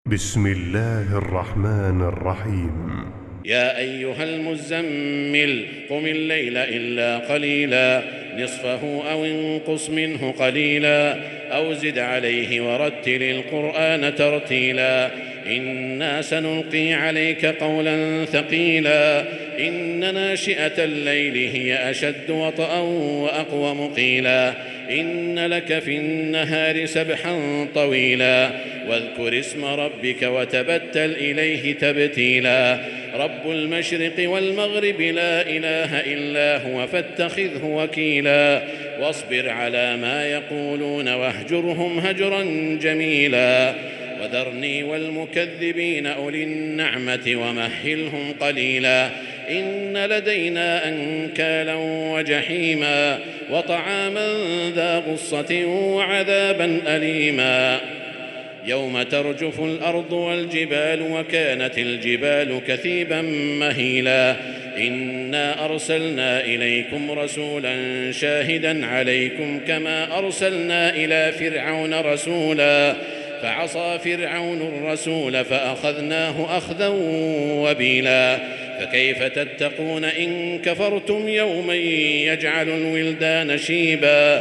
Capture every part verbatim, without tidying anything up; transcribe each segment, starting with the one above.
بسم الله الرحمن الرحيم. يا أيها المزمل قم الليل إلا قليلا نصفه أو انقص منه قليلا أو زد عليه ورتل القرآن ترتيلا إنا سنلقي عليك قولا ثقيلا إن ناشئة الليل هي أشد وطئا وأقوم قيلا إن لك في النهار سبحا طويلا واذكر اسم ربك وتبتل إليه تبتيلا رب المشرق والمغرب لا إله إلا هو فاتخذه وكيلا واصبر على ما يقولون واهجرهم هجرا جميلا وذرني والمكذبين أولي النعمة ومهلهم قليلا إن لدينا أنكالا وجحيما وطعاما ذا غصة وعذابا أليما يوم ترجف الأرض والجبال وكانت الجبال كثيبا مهيلا إنا أرسلنا إليكم رسولا شاهدا عليكم كما أرسلنا إلى فرعون رسولا فعصى فرعون الرسول فأخذناه أخذا وبيلا فكيف تتقون إن كفرتم يوما يجعل الولدان شيبا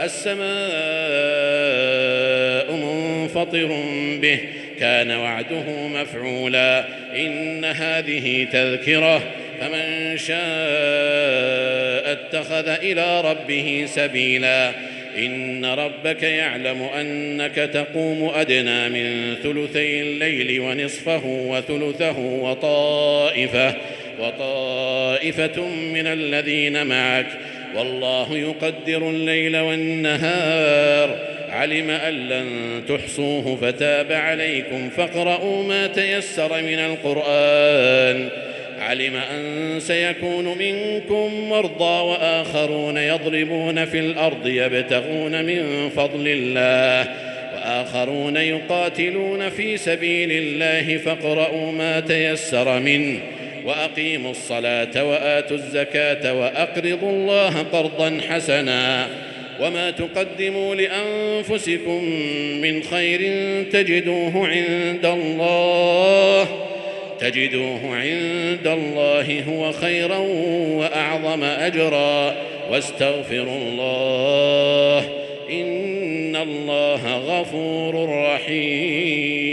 السماء منفطر به كان وعده مفعولا إن هذه تذكرة فمن شاء اتخذ إلى ربه سبيلا إن ربك يعلم أنك تقوم أدنى من ثلثي الليل ونصفه وثلثه وطائفة وطائفة من الذين معك والله يقدر الليل والنهار علم أن لن تحصوه فتاب عليكم فاقرؤوا ما تيسر من القرآن علم أن سيكون منكم مرضى وآخرون يضربون في الأرض يبتغون من فضل الله وآخرون يقاتلون في سبيل الله فاقرؤوا ما تيسر منه وأقيموا الصلاة وآتوا الزكاة وأقرضوا الله قرضا حسنا وما تقدموا لأنفسكم من خير تجدوه عند الله تجدوه عند الله هو خيرا وأعظم أجرا واستغفروا الله إن الله غفور رحيم.